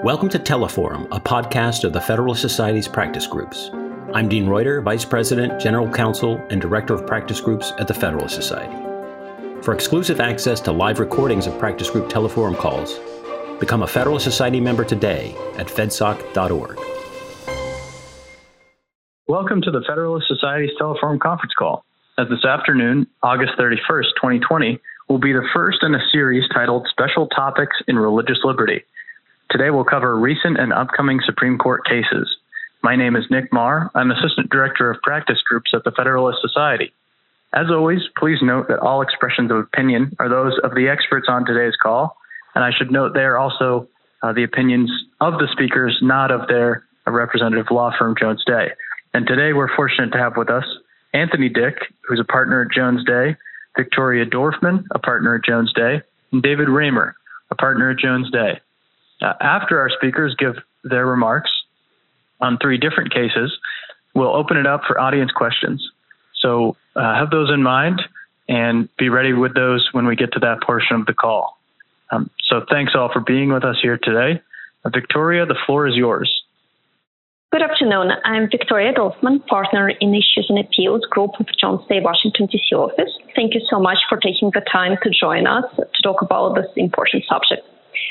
Welcome to Teleforum, a podcast of the Federalist Society's practice groups. I'm Dean Reuter, Vice President, General Counsel, and Director of Practice Groups at the Federalist Society. For exclusive access to live recordings of practice group Teleforum calls, become a Federalist Society member today at fedsoc.org. Welcome to the Federalist Society's Teleforum conference call. As this afternoon, August 31st, 2020, will be the first in a series titled Special Topics in Religious Liberty. Today we'll cover recent and upcoming Supreme Court cases. My name is Nick Marr. I'm Assistant Director of Practice Groups at the Federalist Society. As always, please note that all expressions of opinion are those of the experts on today's call, and I should note they are also the opinions of the speakers, not of their representative law firm, Jones Day. And today we're fortunate to have with us Anthony Dick, who's a partner at Jones Day, Victoria Dorfman, a partner at Jones Day, and David Raymer, a partner at Jones Day. After our speakers give their remarks on three different cases, we'll open it up for audience questions. So have those in mind and be ready with those when we get to that portion of the call. So thanks all for being with us here today. Victoria, the floor is yours. Good afternoon. I'm Victoria Dorfman, partner in Issues and Appeals Group of Jones Day, Washington, D.C. office. Thank you so much for taking the time to join us to talk about this important subject.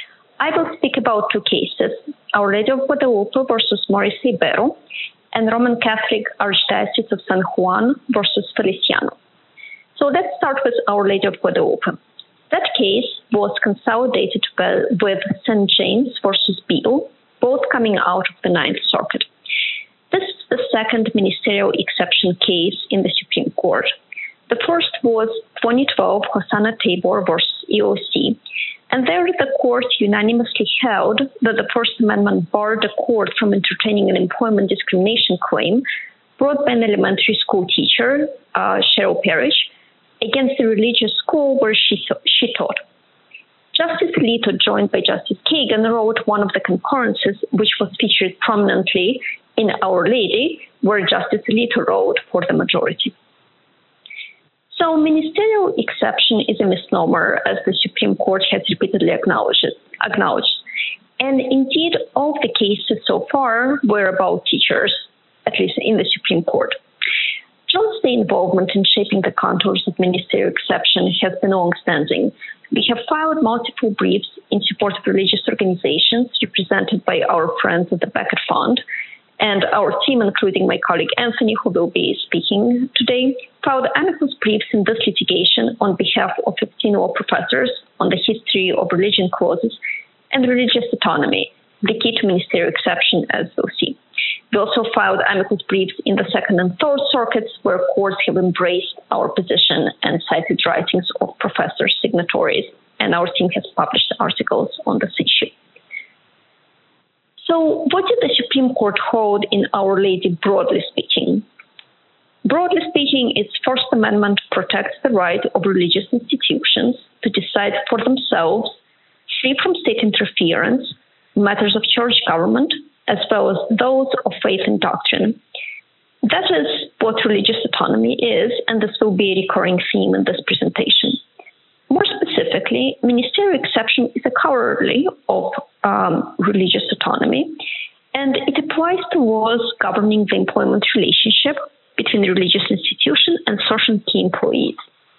I will speak about two cases, Our Lady of Guadalupe versus Maurice Ribeiro, and Roman Catholic Archdiocese of San Juan versus Feliciano. So let's start with Our Lady of Guadalupe. That case was consolidated with St. James versus Beale, both coming out of the Ninth Circuit. This is the second ministerial exception case in the Supreme Court. The first was 2012 Hosanna Tabor versus EOC, and there the court unanimously held that the First Amendment barred the court from entertaining an employment discrimination claim brought by an elementary school teacher, Cheryl Parrish, against the religious school where she taught. Justice Alito, joined by Justice Kagan, wrote one of the concurrences, which was featured prominently in Our Lady, where Justice Alito wrote for the majority. So ministerial exception is a misnomer, as the Supreme Court has repeatedly acknowledged. And indeed, all of the cases so far were about teachers, at least in the Supreme Court. Jones Day involvement in shaping the contours of ministerial exception has been long-standing. We have filed multiple briefs in support of religious organizations represented by our friends at the Becket Fund, and our team, including my colleague Anthony, who will be speaking today, filed amicus briefs in this litigation on behalf of 15 law professors on the history of religion clauses and religious autonomy, the key to ministerial exception, as we'll see. We also filed amicus briefs in the Second and Third Circuits, where courts have embraced our position and cited writings of professor signatories, and our team has published articles on this issue. So what did the Supreme Court hold in Our Lady, broadly speaking? Broadly speaking, its First Amendment protects the right of religious institutions to decide for themselves, free from state interference, matters of church government, as well as those of faith and doctrine. That is what religious autonomy is, and this will be a recurring theme in this presentation. More specifically, ministerial exception is a corollary of religious autonomy, and it applies to laws governing the employment relationship between the religious institution and certain key employees.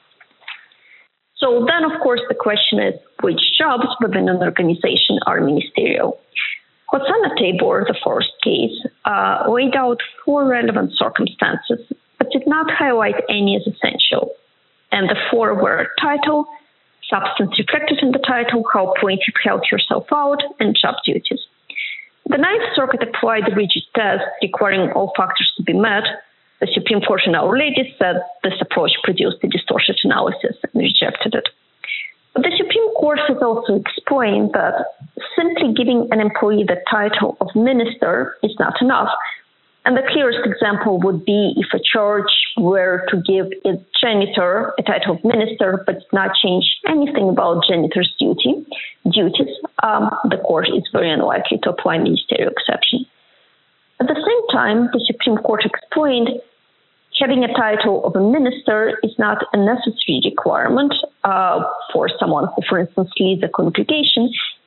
So then, of course, the question is which jobs within an organization are ministerial. Hosanna Tabor, the first case, laid out four relevant circumstances, but did not highlight any as essential. And the four were title, substance reflected in the title, how plaintiff held herself out, and job duties. The Ninth Circuit applied the rigid test requiring all factors to be met. The Supreme Court in Our Lady said this approach produced a distorted analysis and rejected it. But the Supreme Court has also explained that simply giving an employee the title of minister is not enough. And the clearest example would be if a church were to give its janitor a title of minister, but not change anything about janitor's duties, the court is very unlikely to apply ministerial exception. At the same time, the Supreme Court explained having a title of a minister is not a necessary requirement for someone who, for instance, leads a congregation,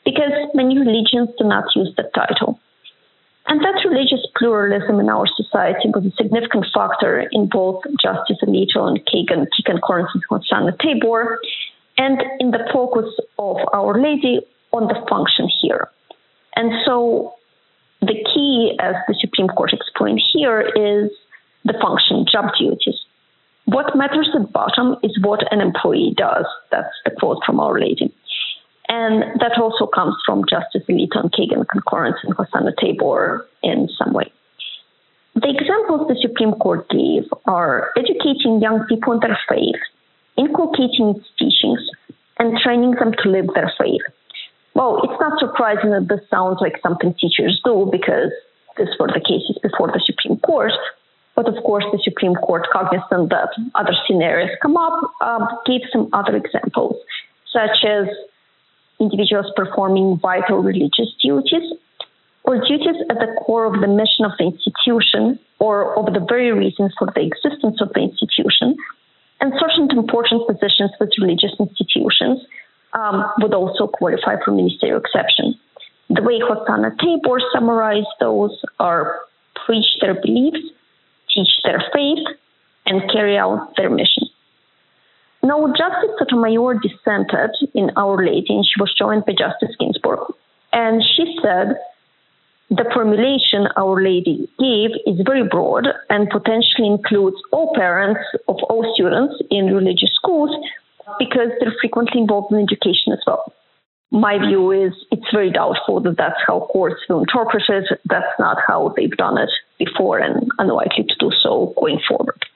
because many religions do not use that title. And that religious pluralism in our society was a significant factor in both Justice Alito and Kagan concurrence with Hosanna Tabor, and in the focus of Our Lady on the function here. And so the key, as the Supreme Court explained here, is the function, job duties. What matters at bottom is what an employee does. That's the quote from Our Lady. And that also comes from Justice Alito and Kagan concurrence and Hosanna Tabor in some way. The examples the Supreme Court gave are educating young people in their faith, inculcating its teachings, and training them to live their faith. Well, it's not surprising that this sounds like something teachers do, because these were the cases before the Supreme Court. But of course, the Supreme Court, cognizant that other scenarios come up, gave some other examples, such as individuals performing vital religious duties or duties at the core of the mission of the institution or of the very reason for the existence of the institution, and certain important positions with religious institutions would also qualify for ministerial exception. The way Hosanna Tabor summarized those are preach their beliefs, teach their faith, and carry out their mission. Now, Justice Sotomayor dissented in Our Lady, and she was joined by Justice Ginsburg. And she said the formulation Our Lady gave is very broad and potentially includes all parents of all students in religious schools because they're frequently involved in education as well. My view is it's very doubtful that that's how courts will interpret it. That's not how they've done it before and unlikely to do so going forward.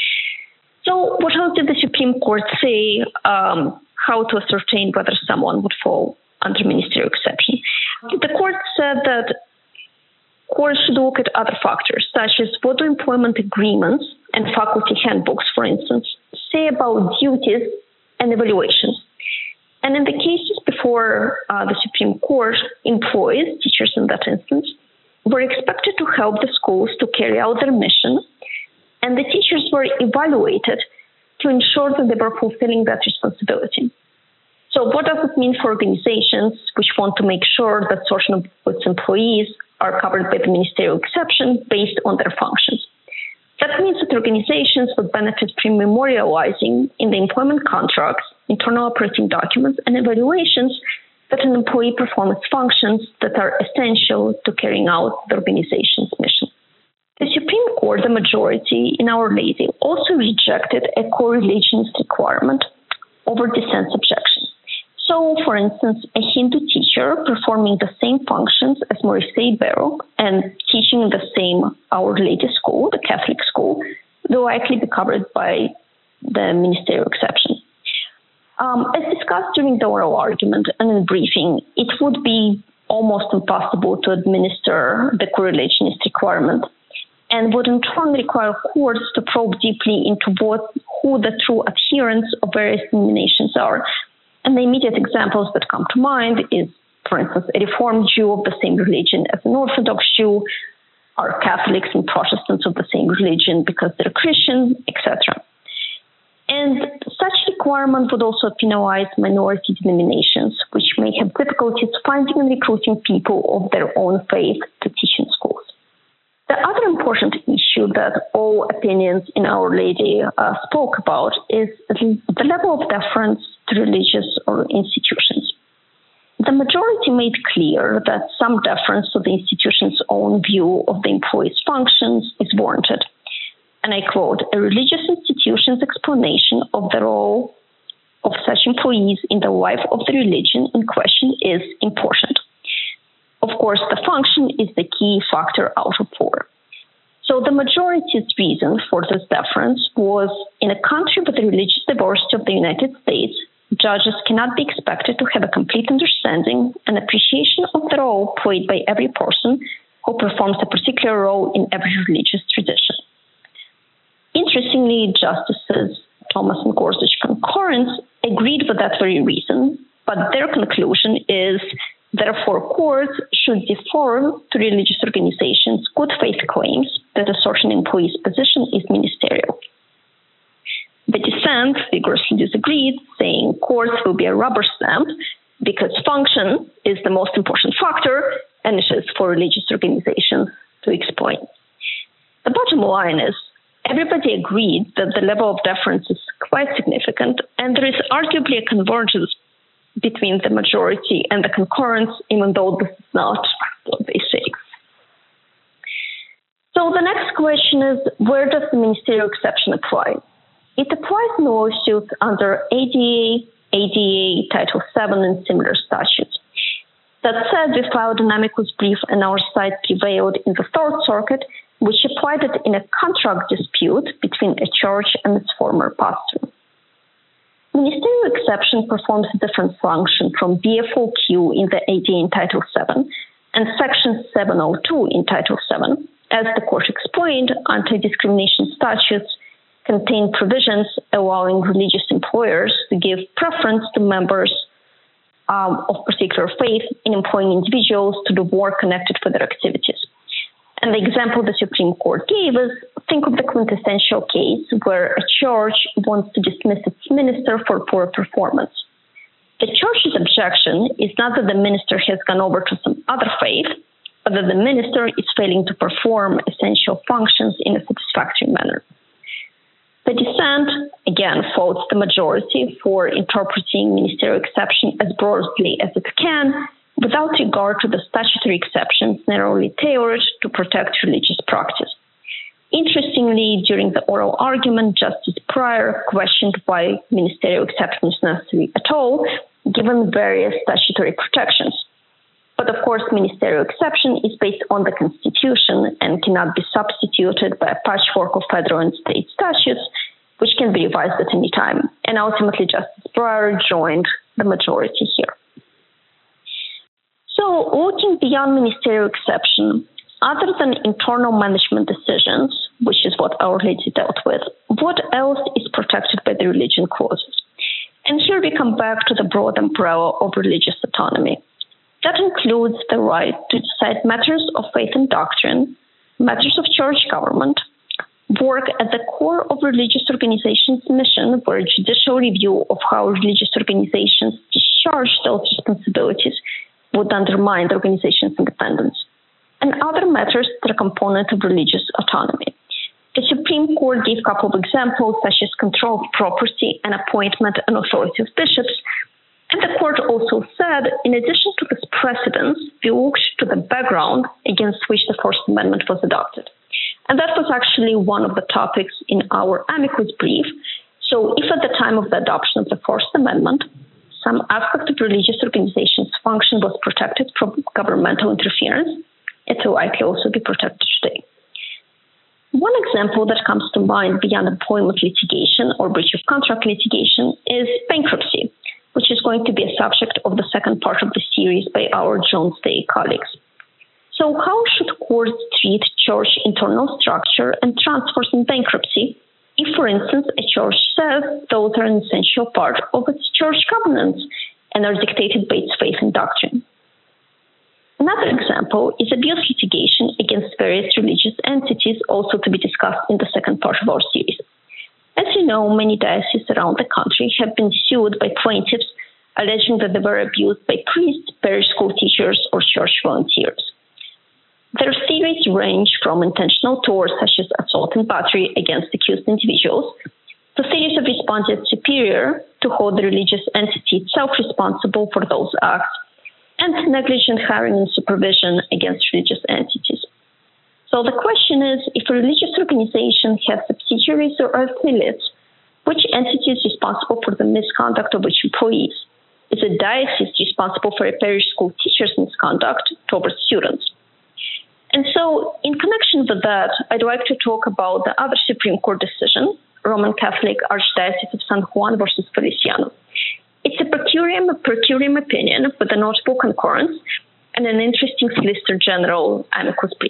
So what else did the Supreme Court say how to ascertain whether someone would fall under ministerial exception? The court said that courts should look at other factors, such as what do employment agreements and faculty handbooks, for instance, say about duties and evaluations. And in the cases before the Supreme Court, employees, teachers in that instance, were expected to help the schools to carry out their mission, and the teachers were evaluated to ensure that they were fulfilling that responsibility. So what does it mean for organizations which want to make sure that certain of its employees are covered by the ministerial exception based on their functions? That means that organizations would benefit from memorializing in the employment contracts, internal operating documents, and evaluations that an employee performs functions that are essential to carrying out the organization's mission. The Supreme Court, the majority in Our Lady, also rejected a co-religionist requirement over dissent's objection. So, for instance, a Hindu teacher performing the same functions as Morrissey Barrow and teaching in the same Our Lady school, the Catholic school, will likely be covered by the ministerial exception. As discussed during the oral argument and in briefing, it would be almost impossible to administer the co-religionist requirement, and would in turn require courts to probe deeply into who the true adherents of various denominations are. And the immediate examples that come to mind is, for instance, a Reformed Jew of the same religion as an Orthodox Jew, are Catholics and Protestants of the same religion because they're Christian, etc. And such requirement would also penalize minority denominations, which may have difficulties finding and recruiting people of their own faith to teach in schools. The other important issue that all opinions in Our Lady spoke about is the level of deference to religious or institutions. The majority made clear that some deference to the institution's own view of the employee's functions is warranted. And I quote, "A religious institution's explanation of the role of such employees in the life of the religion in question is important." Of course, the function is the key factor out of four. So the majority's reason for this deference was, in a country with the religious diversity of the United States, judges cannot be expected to have a complete understanding and appreciation of the role played by every person who performs a particular role in every religious tradition. Interestingly, Justices Thomas and Gorsuch concurrence agreed with that very reason, but their conclusion is, therefore, courts should defer to religious organizations' good faith claims that a certain employee's position is ministerial. The dissent vigorously disagreed, saying courts will be a rubber stamp because function is the most important factor, and it is for religious organizations to explain. The bottom line is, everybody agreed that the level of deference is quite significant, and there is arguably a convergence between the majority and the concurrence, even though this is not what they say. So the next question is, where does the ministerial exception apply? It applies in lawsuits under ADA, Title VII, and similar statutes. That said, we filed an amicus brief, and our side prevailed in the Third Circuit, which applied it in a contract dispute between a church and its former pastor. Ministerial exception performs a different function from BFOQ in the ADA in Title VII and Section 702 in Title VII. As the court explained, anti-discrimination statutes contain provisions allowing religious employers to give preference to members of particular faith in employing individuals to do work connected with their activities. And the example the Supreme Court gave is, think of the quintessential case where a church wants to dismiss its minister for poor performance. The church's objection is not that the minister has gone over to some other faith, but that the minister is failing to perform essential functions in a satisfactory manner. The dissent, again, faults the majority for interpreting ministerial exception as broadly as it can, without regard to the statutory exceptions narrowly tailored to protect religious practice. Interestingly, during the oral argument, Justice Breyer questioned why ministerial exception is necessary at all, given various statutory protections. But of course, ministerial exception is based on the Constitution and cannot be substituted by a patchwork of federal and state statutes, which can be revised at any time. And ultimately, Justice Breyer joined the majority here. So, looking beyond ministerial exception, other than internal management decisions, which is what Our Lady dealt with, what else is protected by the religion clauses? And here we come back to the broad umbrella of religious autonomy. That includes the right to decide matters of faith and doctrine, matters of church government, work at the core of religious organizations' mission, where judicial review of how religious organizations discharge those responsibilities would undermine the organization's independence, and other matters that are component of religious autonomy. The Supreme Court gave a couple of examples, such as control of property and appointment and authority of bishops. And the court also said, in addition to this precedence, we looked to the background against which the First Amendment was adopted. And that was actually one of the topics in our amicus brief. So if at the time of the adoption of the First Amendment, some aspect of religious organizations' function was protected from governmental interference, it will likely also be protected today. One example that comes to mind beyond employment litigation or breach of contract litigation is bankruptcy, which is going to be a subject of the second part of the series by our Jones Day colleagues. So how should courts treat church internal structure and transfers in bankruptcy if, for instance, a church says those are an essential part of its church governance and are dictated by its faith and doctrine? Another example is abuse litigation against various religious entities, also to be discussed in the second part of our series. As you know, many dioceses around the country have been sued by plaintiffs alleging that they were abused by priests, parish school teachers, or church volunteers. Their theories range from intentional torts such as assault and battery against accused individuals to theories of respondeat superior to hold the religious entity itself responsible for those acts, and negligent hiring and supervision against religious entities. So the question is, if a religious organization has subsidiaries or affiliates, which entity is responsible for the misconduct of which employees? Is a diocese responsible for a parish school teacher's misconduct towards students? And so, in connection with that, I'd like to talk about the other Supreme Court decision, Roman Catholic Archdiocese of San Juan versus Feliciano. It's a per curiam opinion with a notable concurrence and an interesting Solicitor General amicus brief.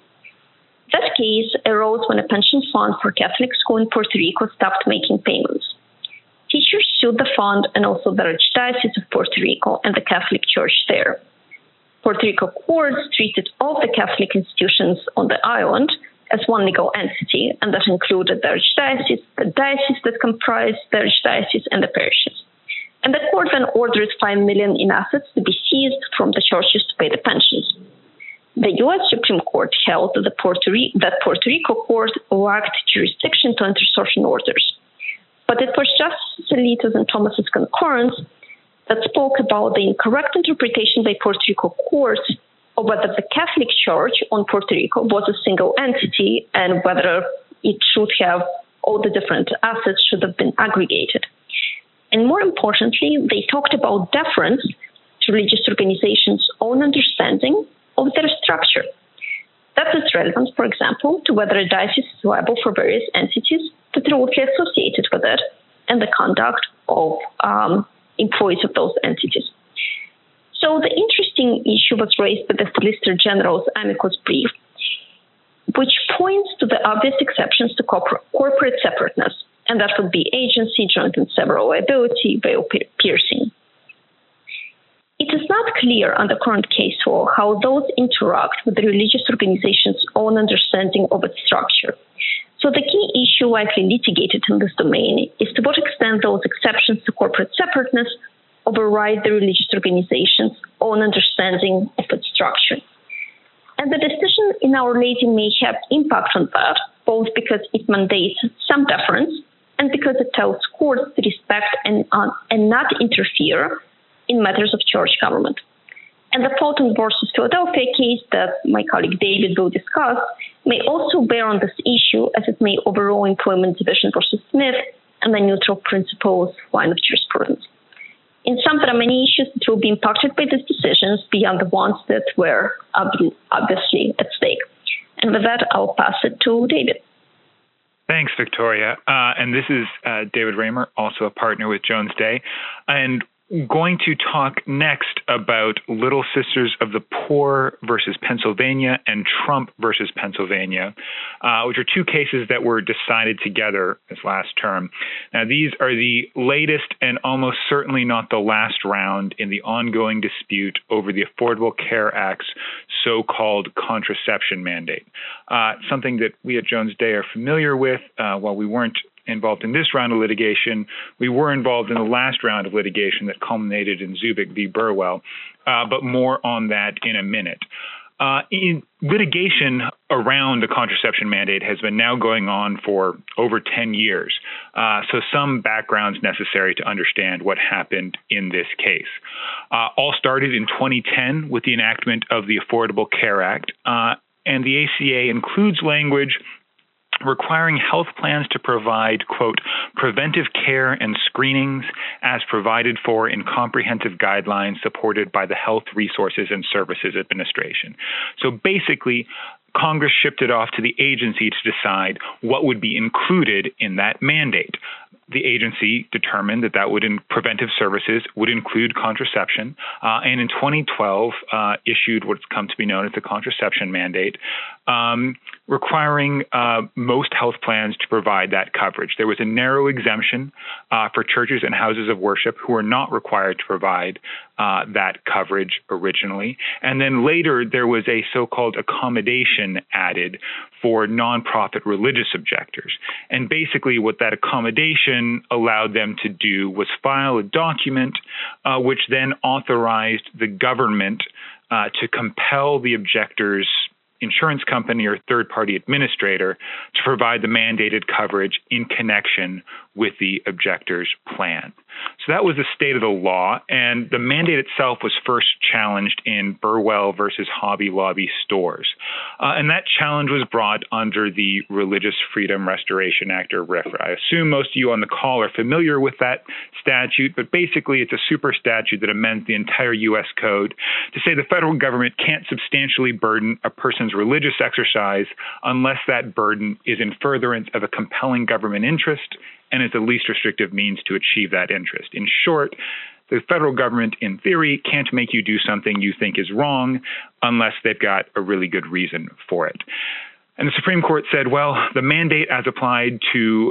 That case arose when a pension fund for Catholic school in Puerto Rico stopped making payments. Teachers sued the fund and also the Archdiocese of Puerto Rico and the Catholic Church there. Puerto Rico courts treated all the Catholic institutions on the island as one legal entity, and that included the Archdiocese, the diocese that comprised the Archdiocese, and the parishes. And the court then ordered $5 million in assets to be seized from the churches to pay the pensions. The U.S. Supreme Court held that Puerto Rico court lacked jurisdiction to enter certain orders. But it was Justice Alito's and Thomas's concurrence that spoke about the incorrect interpretation by Puerto Rico courts of whether the Catholic Church on Puerto Rico was a single entity and whether it should have all the different assets should have been aggregated. And more importantly, they talked about deference to religious organizations' own understanding of their structure. That is relevant, for example, to whether a diocese is liable for various entities that are closely associated with it and the conduct of employees of those entities. So the interesting issue was raised by the Solicitor General's amicus brief, which points to the obvious exceptions to corporate separateness, and that would be agency, joint and several liability, veil piercing. It is not clear on the current case law how those interact with the religious organization's own understanding of its structure. So the key issue likely litigated in this domain is to what extent those exceptions to corporate separateness override the religious organization's own understanding of its structure. And the decision in Our Lady may have impact on that, both because it mandates some deference and because it tells courts to respect and not interfere in matters of church government. And the Fulton versus Philadelphia case that my colleague David will discuss may also bear on this issue, as it may overrule Employment Division versus Smith and the neutral principles line of jurisprudence. In sum, there are many issues that will be impacted by these decisions beyond the ones that were obviously at stake. And with that, I'll pass it to David. Thanks, Victoria. And this is David Raymer, also a partner with Jones Day. And going to talk next about Little Sisters of the Poor versus Pennsylvania and Trump versus Pennsylvania, which are two cases that were decided together this last term. Now, these are the latest and almost certainly not the last round in the ongoing dispute over the Affordable Care Act's so-called contraception mandate, something that we at Jones Day are familiar with. While we weren't involved in this round of litigation, we were involved in the last round of litigation that culminated in Zubik v. Burwell, but more on that in a minute. In litigation around the contraception mandate has been now going on for over 10 years, so some background's necessary to understand what happened in this case. All started in 2010 with the enactment of the Affordable Care Act, and the ACA includes language requiring health plans to provide, quote, preventive care and screenings as provided for in comprehensive guidelines supported by the Health Resources and Services Administration. So basically, Congress shipped it off to the agency to decide what would be included in that mandate. The agency determined that preventive services would include contraception, and in 2012 issued what's come to be known as the contraception mandate, requiring most health plans to provide that coverage. There was a narrow exemption for churches and houses of worship who were not required to provide that coverage originally. And then later there was a so-called accommodation added for nonprofit religious objectors. And basically what that accommodation allowed them to do was file a document which then authorized the government to compel the objector's insurance company or third-party administrator to provide the mandated coverage in connection with the objector's plan. So that was the state of the law, and the mandate itself was first challenged in Burwell versus Hobby Lobby stores. And that challenge was brought under the Religious Freedom Restoration Act, or RFRA. I assume most of you on the call are familiar with that statute, but basically it's a super statute that amends the entire U.S. Code to say the federal government can't substantially burden a person's religious exercise unless that burden is in furtherance of a compelling government interest and is the least restrictive means to achieve that interest. In short, the federal government, in theory, can't make you do something you think is wrong unless they've got a really good reason for it. And the Supreme Court said, well, the mandate as applied to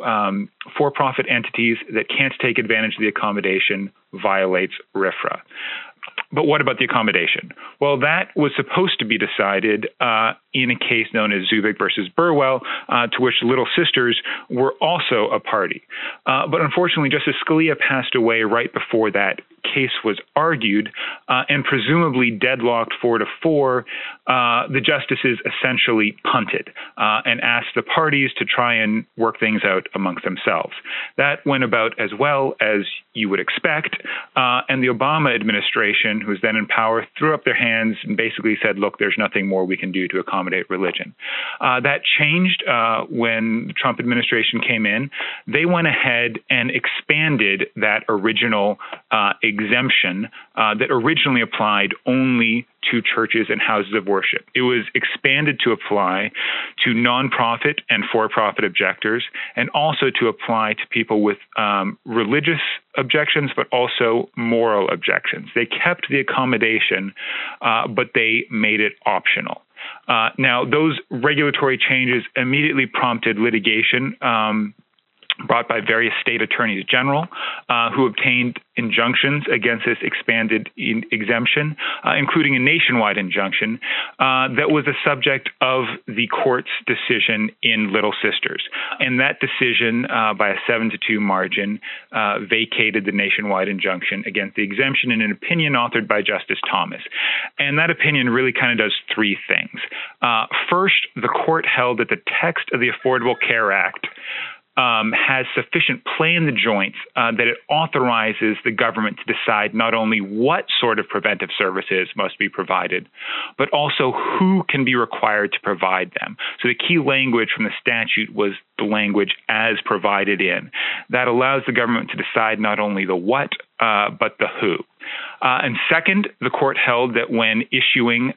for-profit entities that can't take advantage of the accommodation violates RFRA. But what about the accommodation? Well, that was supposed to be decided in a case known as Zubik versus Burwell, to which the Little Sisters were also a party. But unfortunately, Justice Scalia passed away right before that case was argued, and presumably deadlocked 4-4, the justices essentially punted and asked the parties to try and work things out amongst themselves. That went about as well as you would expect, and the Obama administration, who was then in power, threw up their hands and basically said, look, there's nothing more we can do to accommodate religion. That changed when the Trump administration came in. They went ahead and expanded that original exemption that originally applied only to churches and houses of worship. It was expanded to apply to nonprofit and for-profit objectors, and also to apply to people with religious objections, but also moral objections. They kept the accommodation, but they made it optional. Now, those regulatory changes immediately prompted litigation brought by various state attorneys general who obtained injunctions against this expanded exemption, including a nationwide injunction that was the subject of the court's decision in Little Sisters. And that decision, by a 7-2 margin, vacated the nationwide injunction against the exemption in an opinion authored by Justice Thomas. And that opinion really kind of does three things. First, the court held that the text of the Affordable Care Act has sufficient play in the joints that it authorizes the government to decide not only what sort of preventive services must be provided, but also who can be required to provide them. So the key language from the statute was the language as provided in. That allows the government to decide not only the what, but the who. And second, the court held that when issuing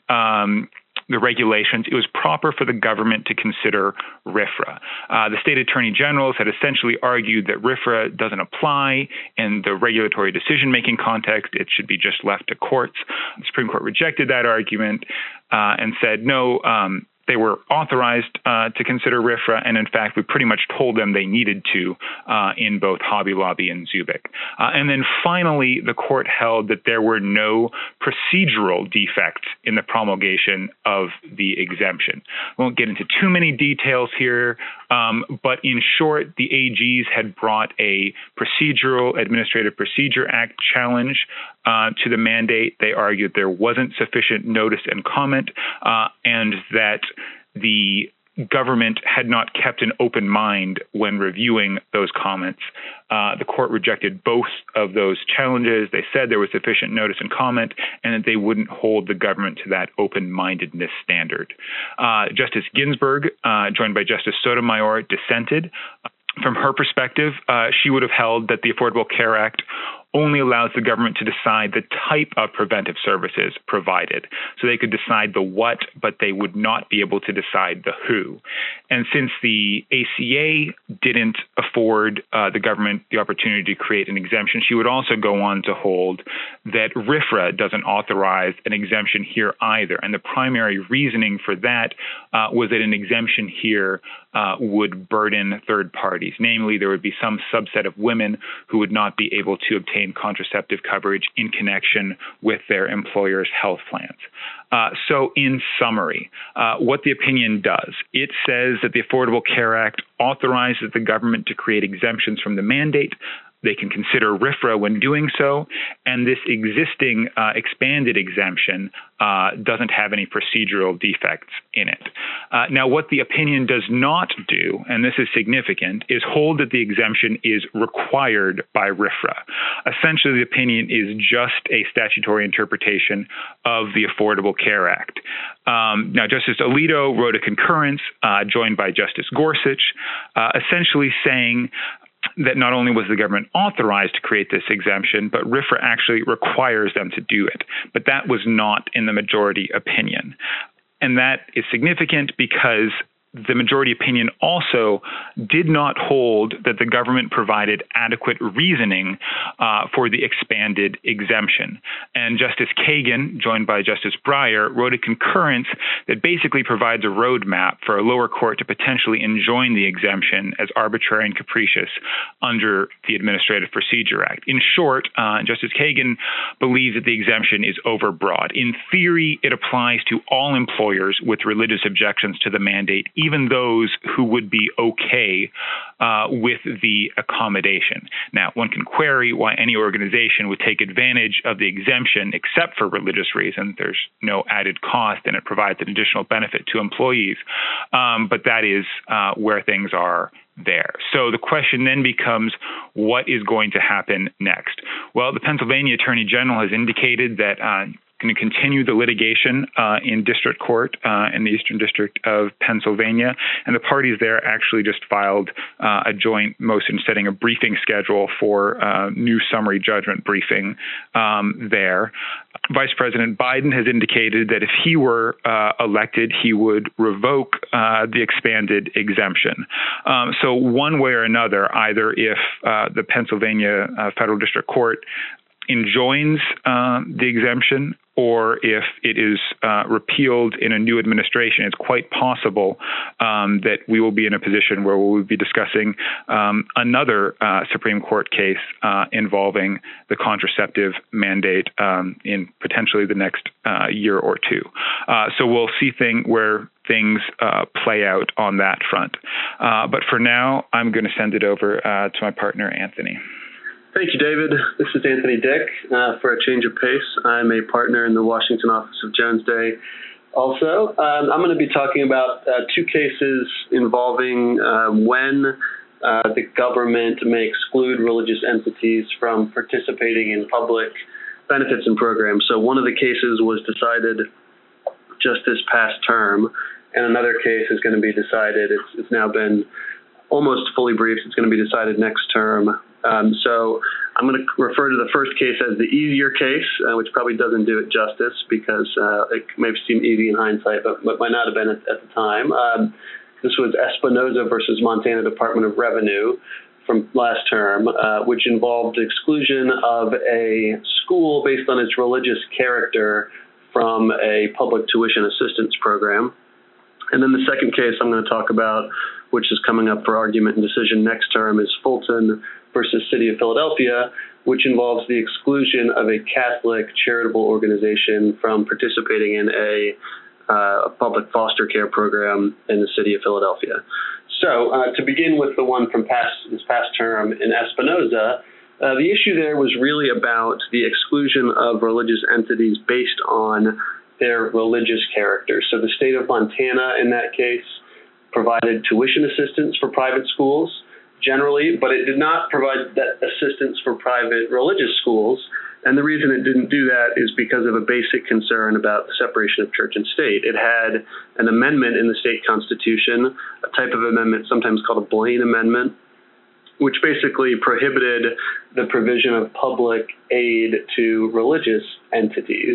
the regulations, it was proper for the government to consider RFRA. The state attorney generals had essentially argued that RFRA doesn't apply in the regulatory decision-making context. It should be just left to courts. The Supreme Court rejected that argument and said, no, they were authorized to consider RFRA, and in fact, we pretty much told them they needed to in both Hobby Lobby and Zubik. And then finally, the court held that there were no procedural defects in the promulgation of the exemption. I won't get into too many details here, but in short, the AGs had brought a procedural Administrative Procedure Act challenge to the mandate. They argued there wasn't sufficient notice and comment, and that the government had not kept an open mind when reviewing those comments. The court rejected both of those challenges. They said there was sufficient notice and comment, and that they wouldn't hold the government to that open-mindedness standard. Justice Ginsburg, joined by Justice Sotomayor, dissented. From her perspective, she would have held that the Affordable Care Act only allows the government to decide the type of preventive services provided. So they could decide the what, but they would not be able to decide the who. And since the ACA didn't afford the government the opportunity to create an exemption, she would also go on to hold that RFRA doesn't authorize an exemption here either. And the primary reasoning for that was that an exemption here would burden third parties. Namely, there would be some subset of women who would not be able to obtain contraceptive coverage in connection with their employer's health plans. So in summary, what the opinion does, it says that the Affordable Care Act authorizes the government to create exemptions from the mandate. They can consider RFRA when doing so, and this existing expanded exemption doesn't have any procedural defects in it. Now, what the opinion does not do, and this is significant, is hold that the exemption is required by RFRA. Essentially, the opinion is just a statutory interpretation of the Affordable Care Act. Now, Justice Alito wrote a concurrence joined by Justice Gorsuch, essentially saying that not only was the government authorized to create this exemption, but RFRA actually requires them to do it. But that was not in the majority opinion. And that is significant because the majority opinion also did not hold that the government provided adequate reasoning for the expanded exemption. And Justice Kagan, joined by Justice Breyer, wrote a concurrence that basically provides a roadmap for a lower court to potentially enjoin the exemption as arbitrary and capricious under the Administrative Procedure Act. In short, Justice Kagan believes that the exemption is overbroad. In theory, it applies to all employers with religious objections to the mandate, even those who would be okay with the accommodation. Now, one can query why any organization would take advantage of the exemption except for religious reasons. There's no added cost, and it provides an additional benefit to employees. But that is where things are there. So the question then becomes, what is going to happen next? Well, the Pennsylvania Attorney General has indicated that going to continue the litigation in district court in the Eastern District of Pennsylvania. And the parties there actually just filed a joint motion setting a briefing schedule for new summary judgment briefing there. Vice President Biden has indicated that if he were elected, he would revoke the expanded exemption. So one way or another, either if the Pennsylvania Federal District Court enjoins the exemption, or if it is repealed in a new administration, it's quite possible that we will be in a position where we will be discussing another Supreme Court case involving the contraceptive mandate in potentially the next year or two. So we'll see where things play out on that front. But for now, I'm going to send it over to my partner, Anthony. Thank you, David. This is Anthony Dick. For a change of pace, I'm a partner in the Washington office of Jones Day. Also, I'm going to be talking about two cases involving when the government may exclude religious entities from participating in public benefits and programs. So one of the cases was decided just this past term, and another case is going to be decided. It's now been almost fully briefed. It's going to be decided next term. So I'm going to refer to the first case as the easier case, which probably doesn't do it justice because it may seem easy in hindsight, but might not have been at the time. This was Espinoza versus Montana Department of Revenue from last term, which involved exclusion of a school based on its religious character from a public tuition assistance program. And then the second case I'm going to talk about, which is coming up for argument and decision next term, is Fulton versus City of Philadelphia, which involves the exclusion of a Catholic charitable organization from participating in a public foster care program in the City of Philadelphia. So to begin with the one from this past term in Espinoza, the issue there was really about the exclusion of religious entities based on their religious character. So the state of Montana in that case provided tuition assistance for private schools generally, but it did not provide that assistance for private religious schools. And the reason it didn't do that is because of a basic concern about the separation of church and state. It had an amendment in the state constitution, a type of amendment sometimes called a Blaine Amendment, which basically prohibited the provision of public aid to religious entities.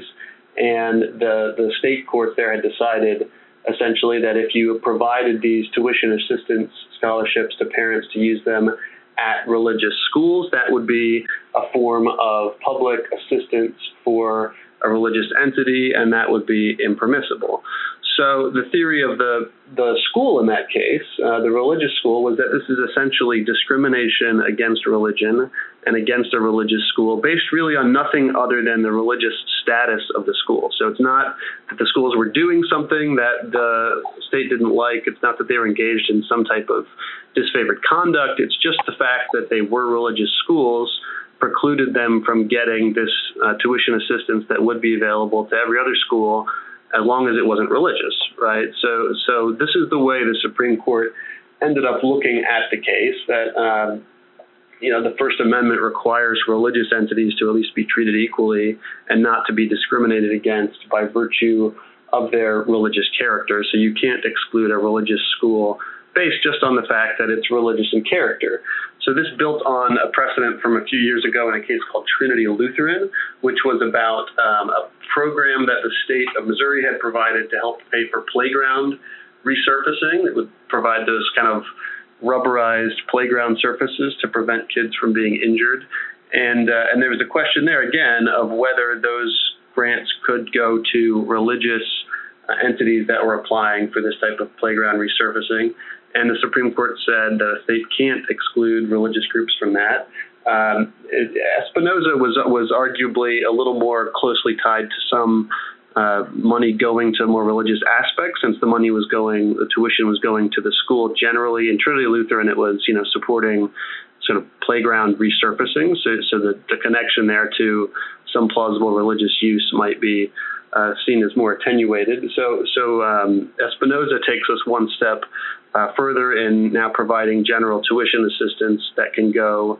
And the state courts there had decided essentially that if you provided these tuition assistance scholarships to parents to use them at religious schools, that would be a form of public assistance for a religious entity, and that would be impermissible. So the theory of the school in that case, the religious school, was that this is essentially discrimination against religion and against a religious school based really on nothing other than the religious status of the school. So it's not that the schools were doing something that the state didn't like. It's not that they were engaged in some type of disfavored conduct. It's just the fact that they were religious schools precluded them from getting this tuition assistance that would be available to every other school as long as it wasn't religious, right? So this is the way the Supreme Court ended up looking at the case, that the First Amendment requires religious entities to at least be treated equally and not to be discriminated against by virtue of their religious character. So you can't exclude a religious school based just on the fact that it's religious in character. So this built on a precedent from a few years ago in a case called Trinity Lutheran, which was about a program that the state of Missouri had provided to help pay for playground resurfacing that would provide those kind of rubberized playground surfaces to prevent kids from being injured. And there was a question there again of whether those grants could go to religious entities that were applying for this type of playground resurfacing. And the Supreme Court said that a state can't exclude religious groups from that. Espinoza was arguably a little more closely tied to some money going to more religious aspects, since the tuition was going to the school generally. In Trinity Lutheran, it was, supporting sort of playground resurfacing. So the connection there to some plausible religious use might be seen as more attenuated. So Espinoza takes us one step further in now providing general tuition assistance that can go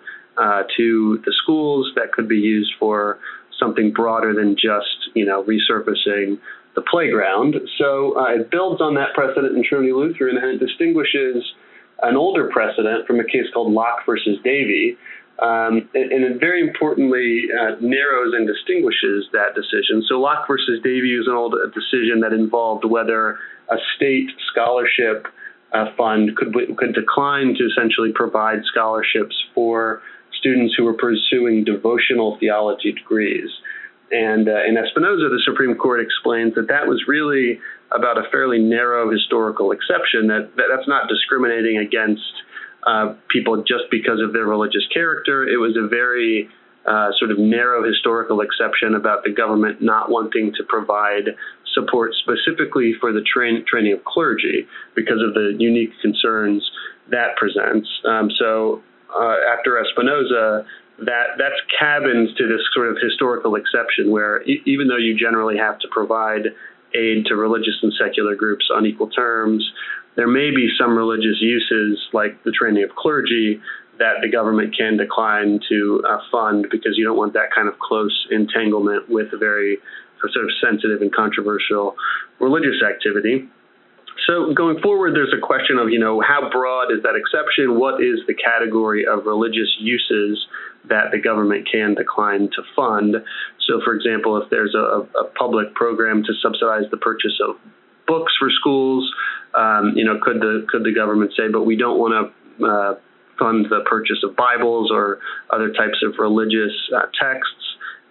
to the schools, that could be used for something broader than just, resurfacing the playground. So it builds on that precedent in Trinity Lutheran, and it distinguishes an older precedent from a case called Locke versus Davey. And it very importantly narrows and distinguishes that decision. So Locke versus Davey is an old decision that involved whether a state scholarship fund could decline to essentially provide scholarships for students who were pursuing devotional theology degrees. And in Espinoza, the Supreme Court explains that was really about a fairly narrow historical exception, that's not discriminating against people just because of their religious character. It was a very sort of narrow historical exception about the government not wanting to provide support specifically for the training of clergy because of the unique concerns that presents. So after Espinoza, that's cabins to this sort of historical exception where even though you generally have to provide aid to religious and secular groups on equal terms, there may be some religious uses like the training of clergy that the government can decline to fund because you don't want that kind of close entanglement with a very sort of sensitive and controversial religious activity. So going forward, there's a question of, how broad is that exception? What is the category of religious uses that the government can decline to fund? So, for example, if there's a public program to subsidize the purchase of books for schools, could the government say, but we don't want to fund the purchase of Bibles or other types of religious texts?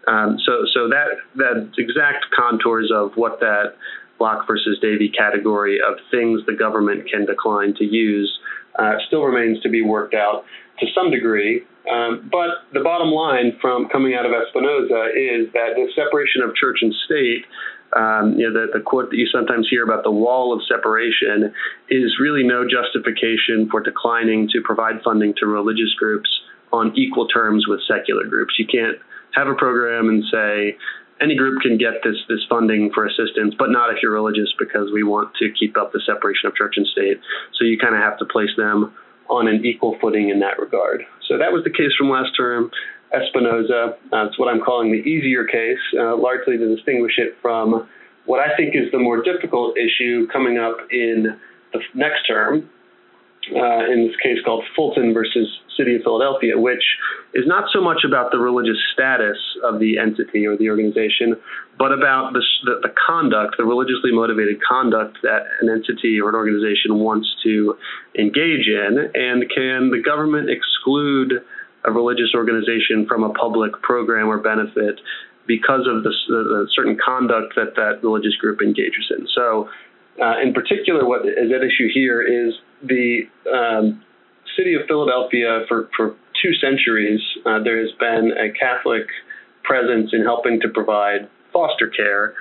So that exact contours of what that Locke versus Davey category of things the government can decline to use still remains to be worked out to some degree. But the bottom line from coming out of Espinoza is that the separation of church and state, the quote that you sometimes hear about the wall of separation, is really no justification for declining to provide funding to religious groups on equal terms with secular groups. You can't have a program and say, any group can get this funding for assistance, but not if you're religious, because we want to keep up the separation of church and state. So you kind of have to place them on an equal footing in that regard. So that was the case from last term, Espinoza. It's what I'm calling the easier case, largely to distinguish it from what I think is the more difficult issue coming up in the next term, in this case called Fulton versus City of Philadelphia, which is not so much about the religious status of the entity or the organization, but about the conduct, the religiously motivated conduct that an entity or an organization wants to engage in. And can the government exclude a religious organization from a public program or benefit because of the certain conduct that religious group engages in? So in particular, what is at issue here is the City of Philadelphia for 2 centuries, there has been a Catholic presence in helping to provide foster care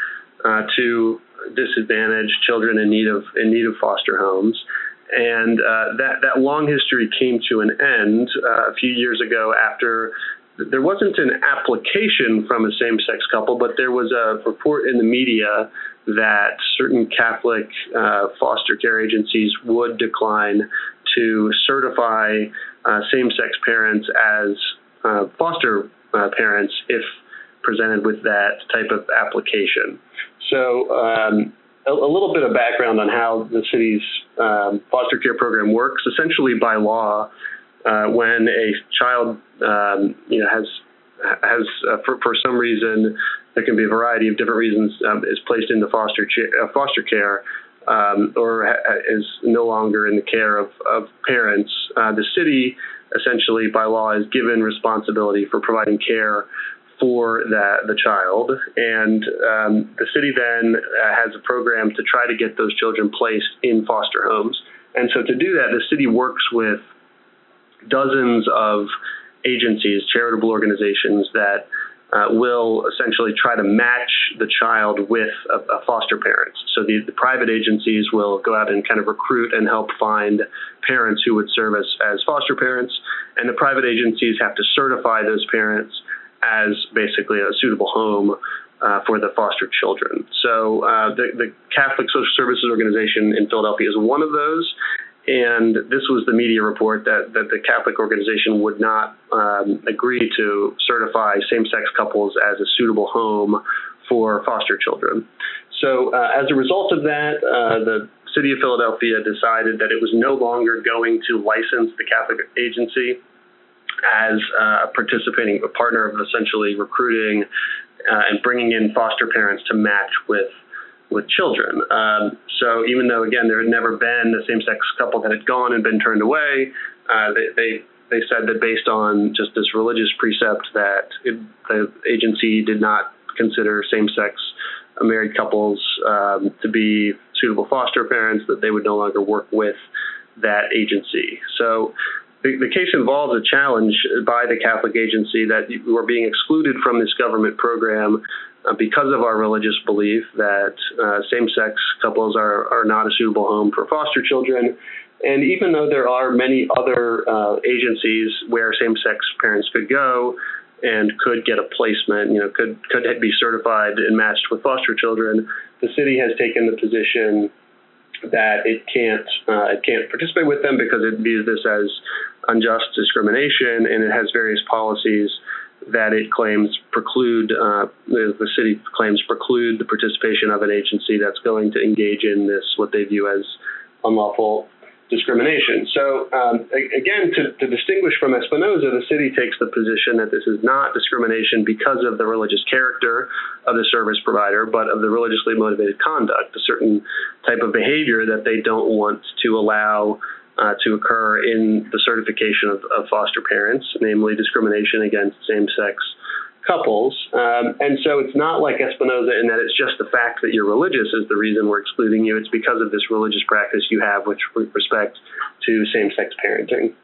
to disadvantaged children in need of foster homes. And that long history came to an end a few years ago after there wasn't an application from a same-sex couple, but there was a report in the media that certain Catholic foster care agencies would decline to certify same-sex parents as foster parents if presented with that type of application. So a little bit of background on how the city's foster care program works. Essentially, by law, when a child has for some reason, there can be a variety of different reasons, is placed into foster care, or is no longer in the care of parents, the city essentially by law is given responsibility for providing care for the child. And the city then has a program to try to get those children placed in foster homes. And so to do that, the city works with dozens of agencies, charitable organizations that will essentially try to match the child with a foster parent. So the private agencies will go out and kind of recruit and help find parents who would serve as foster parents, and the private agencies have to certify those parents as basically a suitable home for the foster children. So the Catholic Social Services Organization in Philadelphia is one of those. And this was the media report that the Catholic organization would not agree to certify same-sex couples as a suitable home for foster children. So as a result of that, the city of Philadelphia decided that it was no longer going to license the Catholic agency as a participating partner of essentially recruiting and bringing in foster parents to match with children. So even though, again, there had never been a same-sex couple that had gone and been turned away, they said that based on just this religious precept that the agency did not consider same-sex married couples to be suitable foster parents, that they would no longer work with that agency. So the case involves a challenge by the Catholic agency that we're being excluded from this government program because of our religious belief that same-sex couples are not a suitable home for foster children. And even though there are many other agencies where same-sex parents could go and could get a placement, could be certified and matched with foster children, the city has taken the position that it can't participate with them because it views this as unjust discrimination, and it has various policies that it claims preclude, the city claims preclude the participation of an agency that's going to engage in this, what they view as unlawful discrimination. So again, to distinguish from Espinoza, the city takes the position that this is not discrimination because of the religious character of the service provider, but of the religiously motivated conduct, a certain type of behavior that they don't want to allow to occur in the certification of foster parents, namely discrimination against same-sex couples. And so it's not like Espinoza in that it's just the fact that you're religious is the reason we're excluding you. It's because of this religious practice you have with respect to same-sex parenting.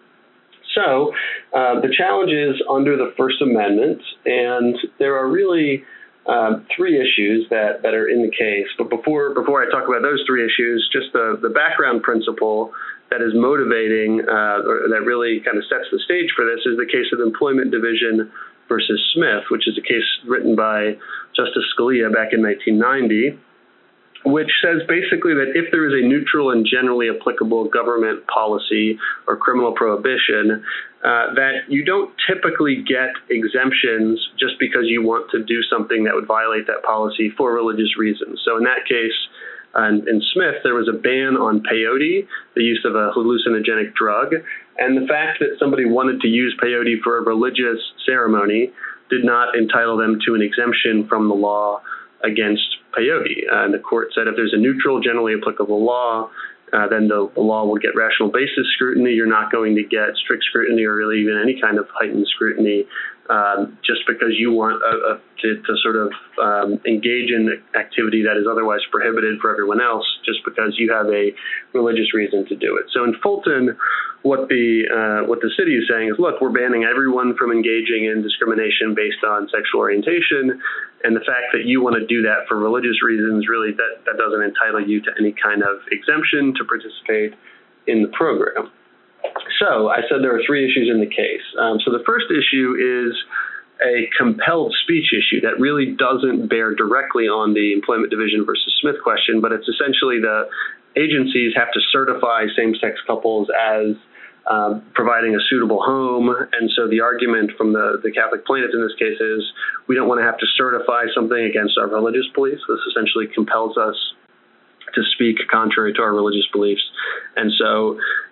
So the challenge is under the First Amendment, and there are really three issues that are in the case. But before I talk about those three issues, just the background principle that is motivating or that really kind of sets the stage for this is the case of Employment Division versus Smith, which is a case written by Justice Scalia back in 1990, which says basically that if there is a neutral and generally applicable government policy or criminal prohibition, that you don't typically get exemptions just because you want to do something that would violate that policy for religious reasons. So in that case, in Smith, there was a ban on peyote, the use of a hallucinogenic drug, and the fact that somebody wanted to use peyote for a religious ceremony did not entitle them to an exemption from the law against peyote. And the court said if there's a neutral, generally applicable law, then the law will get rational basis scrutiny. You're not going to get strict scrutiny or really even any kind of heightened scrutiny just because you want to sort of engage in activity that is otherwise prohibited for everyone else just because you have a religious reason to do it. So in Fulton, what the city is saying is, look, we're banning everyone from engaging in discrimination based on sexual orientation, and the fact that you want to do that for religious reasons, really that doesn't entitle you to any kind of exemption to participate in the program. So I said there are three issues in the case. So the first issue is a compelled speech issue that really doesn't bear directly on the Employment Division versus Smith question, but it's essentially the agencies have to certify same-sex couples as providing a suitable home. And so the argument from the Catholic plaintiffs in this case is we don't want to have to certify something against our religious beliefs. This essentially compels us to speak contrary to our religious beliefs. And so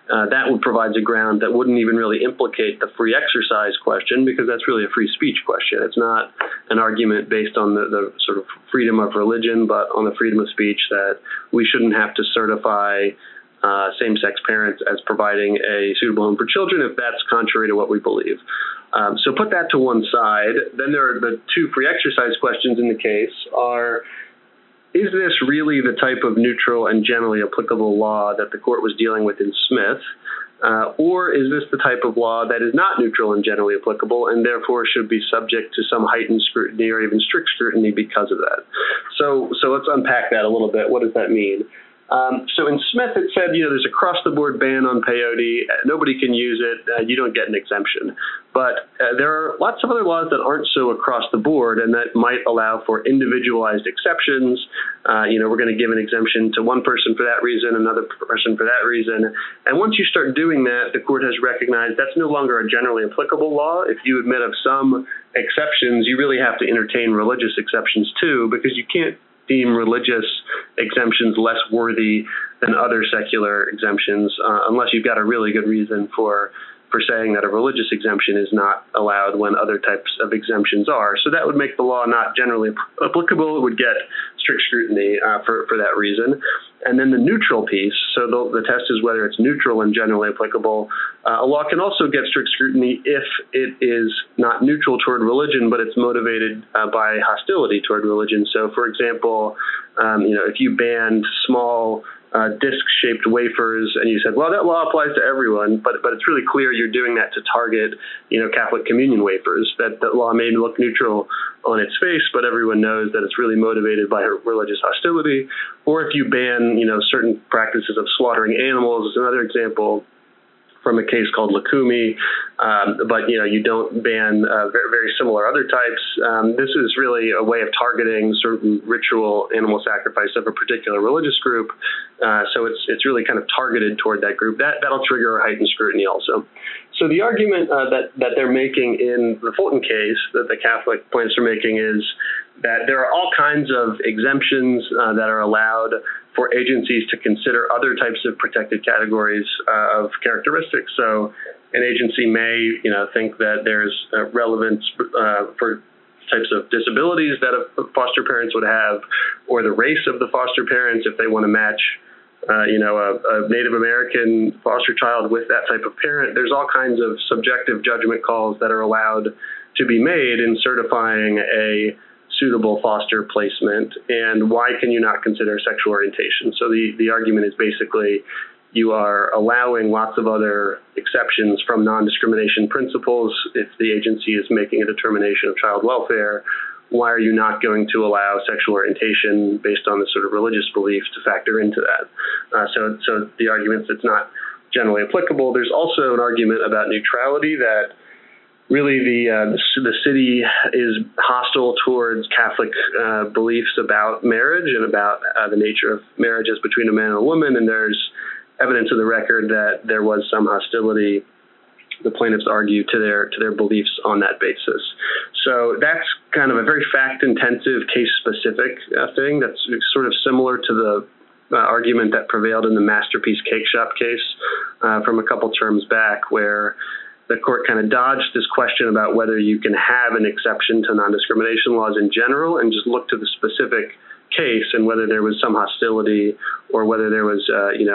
that would provide a ground that wouldn't even really implicate the free exercise question, because that's really a free speech question. It's not an argument based on the sort of freedom of religion, but on the freedom of speech, that we shouldn't have to certify same-sex parents as providing a suitable home for children if that's contrary to what we believe. So put that to one side. Then there are the two free exercise questions in the case are, is this really the type of neutral and generally applicable law that the court was dealing with in Smith? Or is this the type of law that is not neutral and generally applicable and therefore should be subject to some heightened scrutiny or even strict scrutiny because of that? So let's unpack that a little bit. What does that mean? So in Smith, it said, there's a across-the-board ban on peyote. Nobody can use it. You don't get an exemption. But there are lots of other laws that aren't so across the board and that might allow for individualized exceptions. We're going to give an exemption to one person for that reason, another person for that reason. And once you start doing that, the court has recognized that's no longer a generally applicable law. If you admit of some exceptions, you really have to entertain religious exceptions too, because you can't deem religious exemptions less worthy than other secular exemptions unless you've got a really good reason for saying that a religious exemption is not allowed when other types of exemptions are. So that would make the law not generally applicable. It would get strict scrutiny for that reason. And then the neutral piece, so the test is whether it's neutral and generally applicable. A law can also get strict scrutiny if it is not neutral toward religion, but it's motivated by hostility toward religion. So, for example, if you banned small disc-shaped wafers, and you said, well, that law applies to everyone, but it's really clear you're doing that to target, Catholic communion wafers. That law may look neutral on its face, but everyone knows that it's really motivated by religious hostility. Or if you ban, certain practices of slaughtering animals, is another example from a case called Lukumi, but you don't ban very, very similar other types. This is really a way of targeting certain ritual animal sacrifice of a particular religious group. So it's really kind of targeted toward that group. That'll trigger a heightened scrutiny also. So the argument that they're making in the Fulton case, that the Catholic plaintiffs are making, is that there are all kinds of exemptions that are allowed for agencies to consider other types of protected categories of characteristics. So an agency may, think that there's relevance for types of disabilities that foster parents would have, or the race of the foster parents if they want to match, a Native American foster child with that type of parent. There's all kinds of subjective judgment calls that are allowed to be made in certifying a suitable foster placement, and why can you not consider sexual orientation? So the argument is basically you are allowing lots of other exceptions from non-discrimination principles. If the agency is making a determination of child welfare, why are you not going to allow sexual orientation based on the sort of religious belief to factor into that? So the argument that's not generally applicable. There's also an argument about neutrality, that really the city is hostile towards Catholic beliefs about marriage and about the nature of marriage as between a man and a woman, and there's evidence of the record that there was some hostility, the plaintiffs argue, to their beliefs on that basis. So that's kind of a very fact-intensive, case-specific thing that's sort of similar to the argument that prevailed in the Masterpiece Cake Shop case from a couple terms back, where the court kind of dodged this question about whether you can have an exception to non-discrimination laws in general and just look to the specific case and whether there was some hostility or whether there was,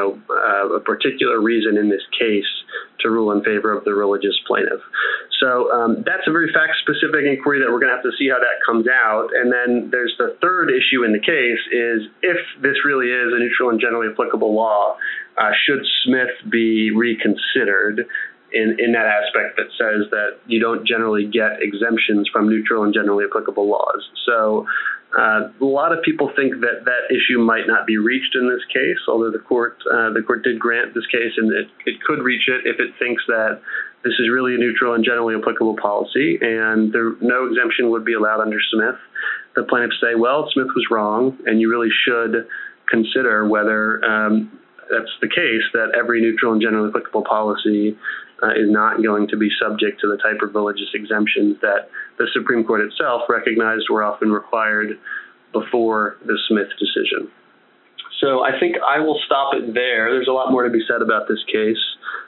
a particular reason in this case to rule in favor of the religious plaintiff. So that's a very fact-specific inquiry that we're going to have to see how that comes out. And then there's the third issue in the case is, if this really is a neutral and generally applicable law, should Smith be reconsidered in that aspect that says that you don't generally get exemptions from neutral and generally applicable laws. So a lot of people think that issue might not be reached in this case, although the court did grant this case, and it could reach it if it thinks that this is really a neutral and generally applicable policy, and no exemption would be allowed under Smith. The plaintiffs say, well, Smith was wrong, and you really should consider whether that's the case, that every neutral and generally applicable policy is not going to be subject to the type of religious exemptions that the Supreme Court itself recognized were often required before the Smith decision. So I think I will stop it there. There's a lot more to be said about this case.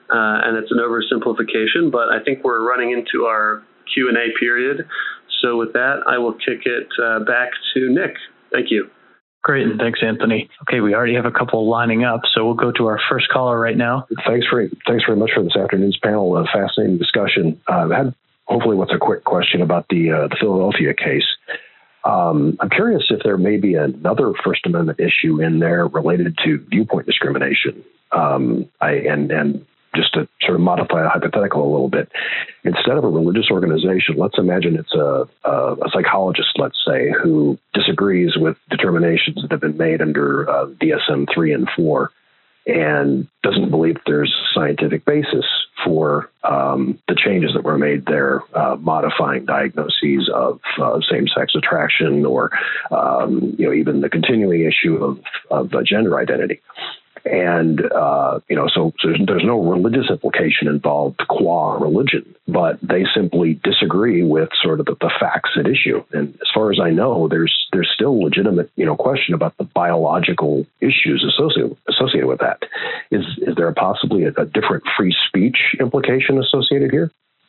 and it's an oversimplification, but I think we're running into our Q&A period. So with that, I will kick it back to Nick. Thank you. Great, and thanks, Anthony. Okay, we already have a couple lining up, so we'll go to our first caller right now. Thanks very much for this afternoon's panel. A fascinating discussion. I had hopefully what's a quick question about the Philadelphia case. I'm curious if there may be another First Amendment issue in there related to viewpoint discrimination. And just to sort of modify a hypothetical a little bit, instead of a religious organization, let's imagine it's a psychologist, let's say, who disagrees with determinations that have been made under DSM-3 and 4 and doesn't believe there's scientific basis for the changes that were made there, modifying diagnoses of same-sex attraction or even the continuing issue of gender identity. And, so there's no religious implication involved qua religion, but they simply disagree with sort of the facts at issue. And as far as I know, there's still legitimate, question about the biological issues associated with that. Is there possibly a different free speech implication associated here?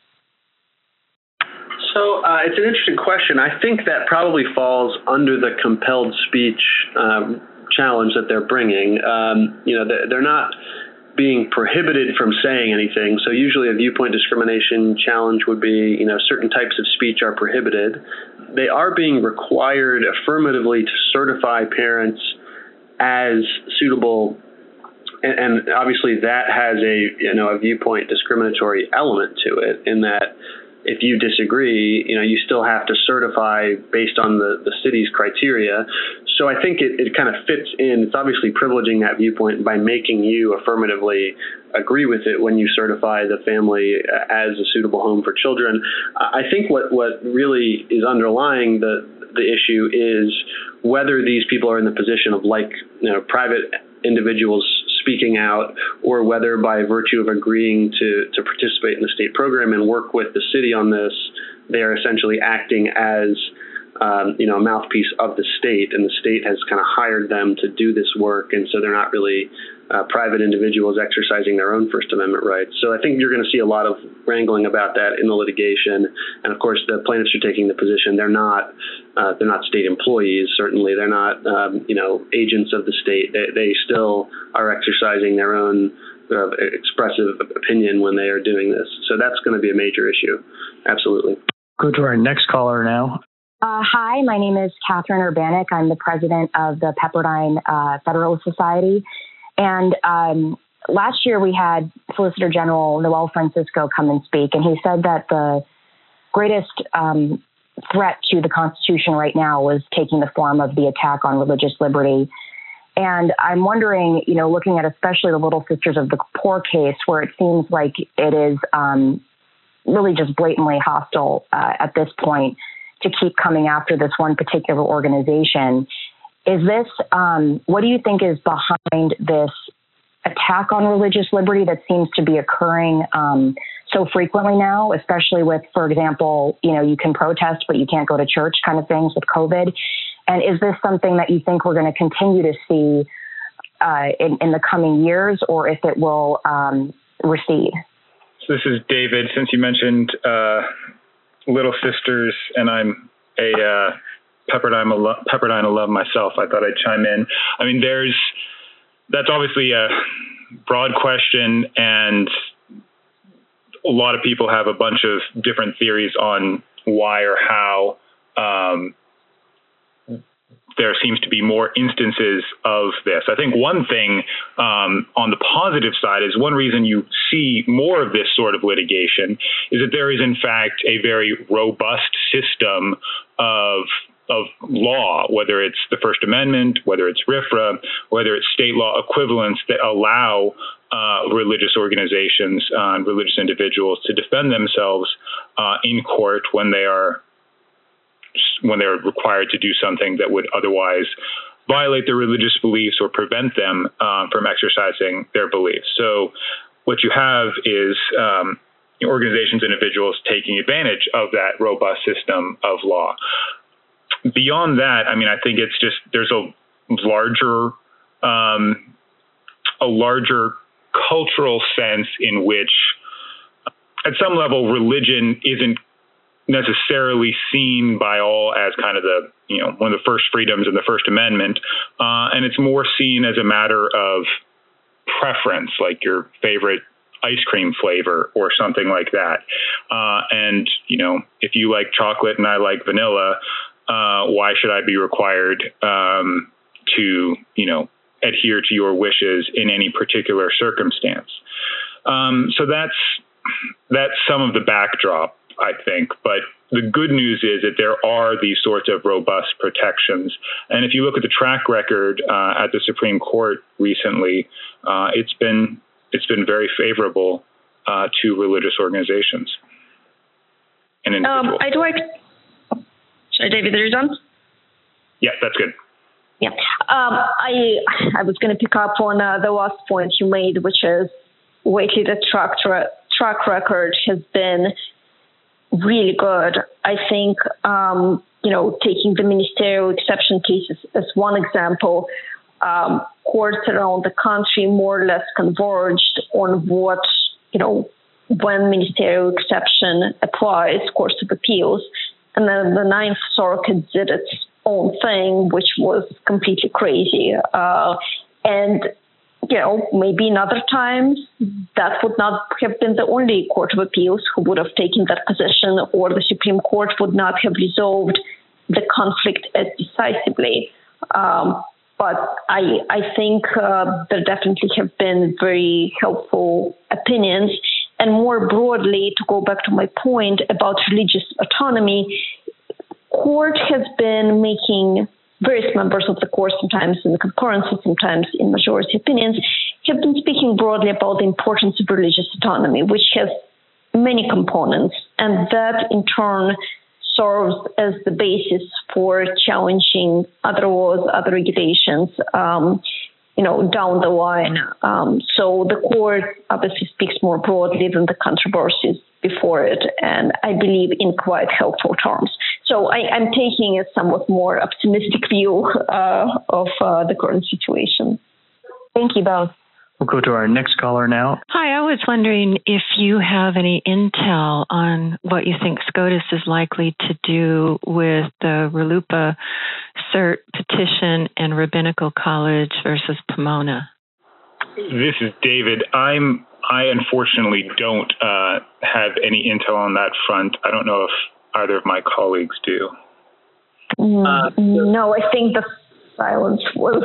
So it's an interesting question. I think that probably falls under the compelled speech challenge that they're bringing. They're not being prohibited from saying anything. So usually a viewpoint discrimination challenge would be, certain types of speech are prohibited. They are being required affirmatively to certify parents as suitable. And obviously that has a viewpoint discriminatory element to it, in that if you disagree, you still have to certify based on the city's criteria. So I think it kind of fits in. It's obviously privileging that viewpoint by making you affirmatively agree with it when you certify the family as a suitable home for children. I think what really is underlying the issue is whether these people are in the position of private individuals speaking out, or whether by virtue of agreeing to participate in the state program and work with the city on this, they are essentially acting as a mouthpiece of the state, and the state has kind of hired them to do this work, and so they're not really private individuals exercising their own First Amendment rights. So I think you're going to see a lot of wrangling about that in the litigation, and of course the plaintiffs are taking the position they're not state employees. Certainly they're not agents of the state. They still are exercising their own expressive opinion when they are doing this. So that's going to be a major issue. Absolutely. Go to our next caller now. Hi, my name is Catherine Urbanik. I'm the president of the Pepperdine Federalist Society. And last year we had Solicitor General Noel Francisco come and speak, and he said that the greatest threat to the Constitution right now was taking the form of the attack on religious liberty. And I'm wondering, looking at especially the Little Sisters of the Poor case, where it seems like it is really just blatantly hostile at this point to keep coming after this one particular organization. Is this, what do you think is behind this attack on religious liberty that seems to be occurring so frequently now, especially with, for example, you can protest, but you can't go to church kind of things with COVID? And is this something that you think we're going to continue to see in the coming years, or if it will recede? So this is David. Since you mentioned Little Sisters, and I'm a Pepperdine alum myself, I thought I'd chime in. I mean, that's obviously a broad question, and a lot of people have a bunch of different theories on why or how there seems to be more instances of this. I think one thing on the positive side is one reason you see more of this sort of litigation is that there is, in fact, a very robust system of law, whether it's the First Amendment, whether it's RFRA, whether it's state law equivalents that allow religious organizations and religious individuals to defend themselves in court when they're required to do something that would otherwise violate their religious beliefs or prevent them from exercising their beliefs. So what you have is organizations and individuals taking advantage of that robust system of law. Beyond that, I mean, I think it's just there's a larger cultural sense in which, at some level, religion isn't necessarily seen by all as kind of the, one of the first freedoms in the First Amendment. And it's more seen as a matter of preference, like your favorite ice cream flavor or something like that. And, if you like chocolate and I like vanilla, why should I be required to, adhere to your wishes in any particular circumstance? So that's some of the backdrop, I think. But the good news is that there are these sorts of robust protections. And if you look at the track record at the Supreme Court recently, it's been very favorable to religious organizations and individuals. Sorry, David, are you done? Yeah, that's good. Yeah. I was going to pick up on the last point you made, which is lately the track record has been really good. I think, taking the ministerial exception cases as one example, courts around the country more or less converged on what, when ministerial exception applies, courts of appeals. And then the Ninth Circuit did its own thing, which was completely crazy. And maybe in other times, that would not have been the only court of appeals who would have taken that position, or the Supreme Court would not have resolved the conflict as decisively. But I think there definitely have been very helpful opinions. And more broadly, to go back to my point about religious autonomy, court has been making, various members of the court, sometimes in the concurrence, sometimes in majority opinions, have been speaking broadly about the importance of religious autonomy, which has many components. And that, in turn, serves as the basis for challenging other laws, other regulations, down the line. So the court obviously speaks more broadly than the controversies before it, and I believe in quite helpful terms. So I'm taking a somewhat more optimistic view of the current situation. Thank you both. We'll go to our next caller now. Hi, I was wondering if you have any intel on what you think SCOTUS is likely to do with the RLUIPA cert petition and Rabbinical College versus Pomona. This is David. I unfortunately don't have any intel on that front. I don't know if either of my colleagues do. No, I think the silence was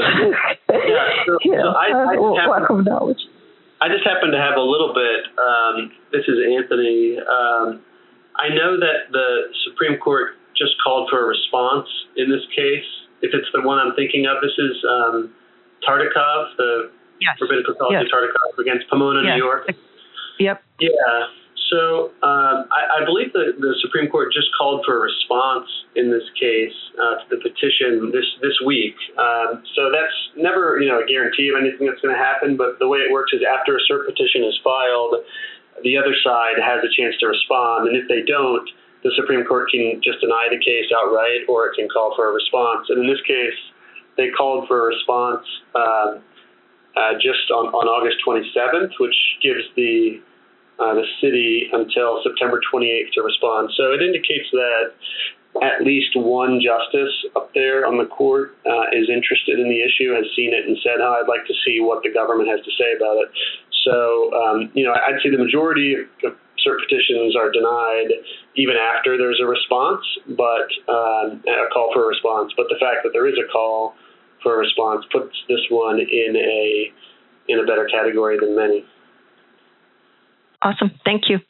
lack of knowledge. I just happen to have a little bit. This is Anthony. I know that the Supreme Court just called for a response in this case. If it's the one I'm thinking of, this is Tartikoff, the Rabbinical College of Tartikoff against Pomona, New York. Yep. Yeah. So I believe the Supreme Court just called for a response in this case to the petition this week. So that's never a guarantee of anything that's going to happen. But the way it works is after a cert petition is filed, the other side has a chance to respond. And if they don't, the Supreme Court can just deny the case outright, or it can call for a response. And in this case, they called for a response just on August 27th, which gives the city until September 28th to respond. So it indicates that at least one justice up there on the court is interested in the issue, has seen it and said, I'd like to see what the government has to say about it. So, I'd say the majority of cert petitions are denied even after there's a response, but a call for a response. But the fact that there is a call for a response puts this one in a better category than many. Awesome. Thank you.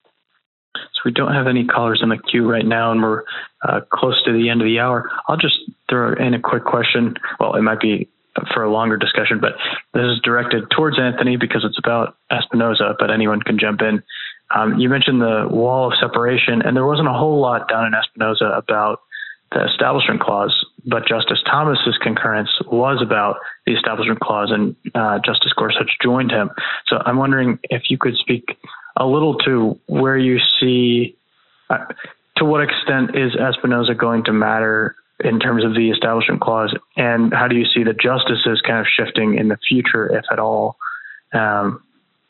So we don't have any callers in the queue right now, and we're close to the end of the hour. I'll just throw in a quick question. Well, it might be for a longer discussion, but this is directed towards Anthony because it's about Espinoza, but anyone can jump in. You mentioned the wall of separation, and there wasn't a whole lot down in Espinoza about the Establishment Clause, but Justice Thomas's concurrence was about the Establishment Clause, and Justice Gorsuch joined him. So I'm wondering if you could speak a little to where you see, to what extent is Espinoza going to matter in terms of the Establishment Clause, and how do you see the justices kind of shifting in the future, if at all,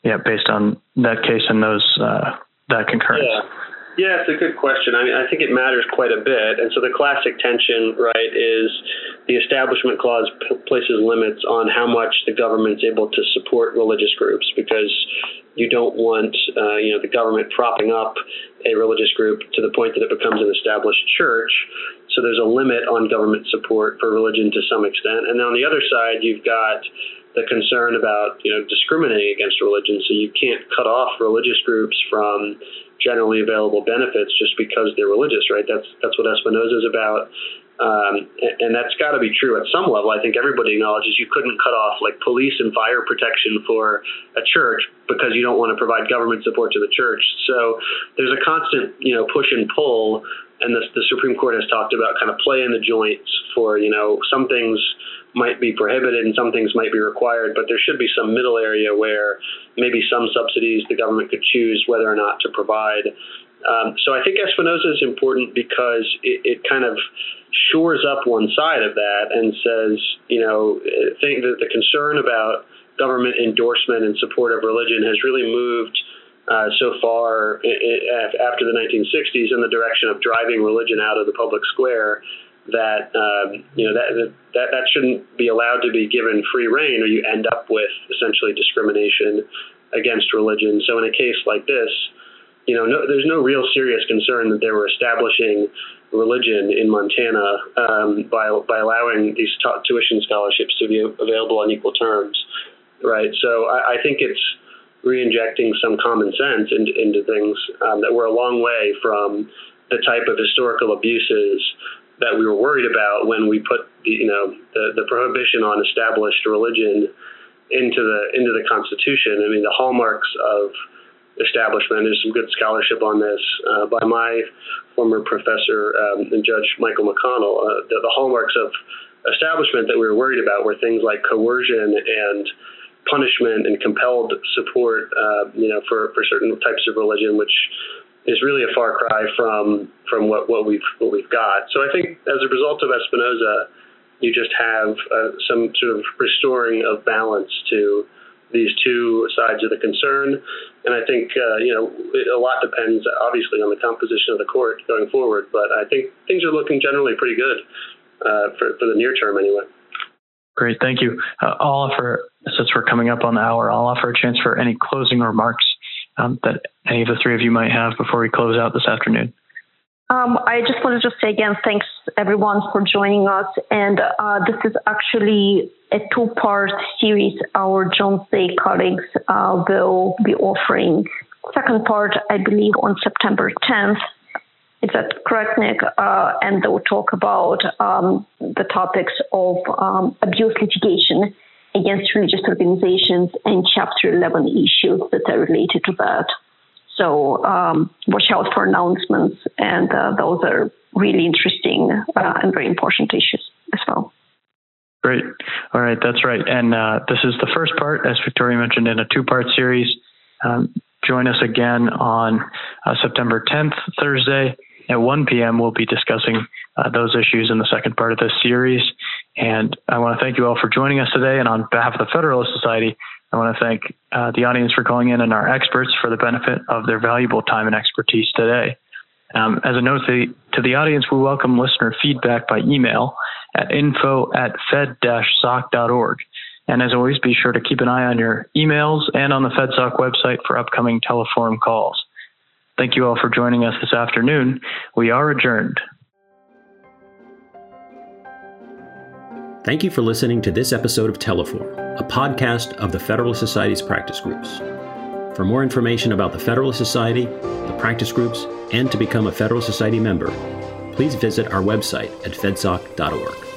based on that case and that concurrence? Yeah, it's a good question. I mean, I think it matters quite a bit. And so the classic tension, right, is the Establishment Clause places limits on how much the government's able to support religious groups, because you don't want, the government propping up a religious group to the point that it becomes an established church. So there's a limit on government support for religion to some extent. And then on the other side, you've got the concern about, discriminating against religion. So you can't cut off religious groups from generally available benefits just because they're religious, right? That's what Espinoza is about. And that's got to be true at some level. I think everybody acknowledges you couldn't cut off like police and fire protection for a church because you don't want to provide government support to the church. So there's a constant, push and pull. And the Supreme Court has talked about kind of play in the joints for, some things might be prohibited and some things might be required, but there should be some middle area where maybe some subsidies the government could choose whether or not to provide. So I think Espinoza is important because it kind of shores up one side of that and says, think that the concern about government endorsement and support of religion has really moved so far after the 1960s in the direction of driving religion out of the public square that that shouldn't be allowed to be given free rein, or you end up with essentially discrimination against religion. So in a case like this, there's no real serious concern that they were establishing religion in Montana by allowing these tuition scholarships to be available on equal terms, right? So I think it's re-injecting some common sense into things that were a long way from the type of historical abuses that we were worried about when we put the prohibition on established religion into the Constitution. I mean, the hallmarks of establishment, there's some good scholarship on this by my former professor and Judge Michael McConnell. The hallmarks of establishment that we were worried about were things like coercion and punishment and compelled support, for certain types of religion, which is really a far cry from what we've got. So I think as a result of Espinoza, you just have some sort of restoring of balance to these two sides of the concern. And I think, a lot depends obviously on the composition of the court going forward, but I think things are looking generally pretty good for the near term anyway. Great, thank you. Since we're coming up on the hour, I'll offer a chance for any closing remarks that any of the three of you might have before we close out this afternoon. I just wanted to say again, thanks everyone for joining us. And this is actually a two-part series our Jones Day colleagues will be offering. Second part, I believe, on September 10th. Is that correct, Nick? And they will talk about the topics of abuse litigation against religious organizations and Chapter 11 issues that are related to that. So watch out for announcements, and those are really interesting and very important issues as well. Great. All right, that's right. And this is the first part, as Victoria mentioned, in a two-part series. Join us again on September 10th, Thursday, at 1 p.m. We'll be discussing those issues in the second part of this series. And I want to thank you all for joining us today. And on behalf of the Federalist Society, I want to thank the audience for calling in and our experts for the benefit of their valuable time and expertise today. As a note to the audience, we welcome listener feedback by email at info@fed-soc.org. And as always, be sure to keep an eye on your emails and on the FedSoc website for upcoming teleforum calls. Thank you all for joining us this afternoon. We are adjourned. Thank you for listening to this episode of Teleforum, a podcast of the Federalist Society's practice groups. For more information about the Federalist Society, the practice groups, and to become a Federalist Society member, please visit our website at fedsoc.org.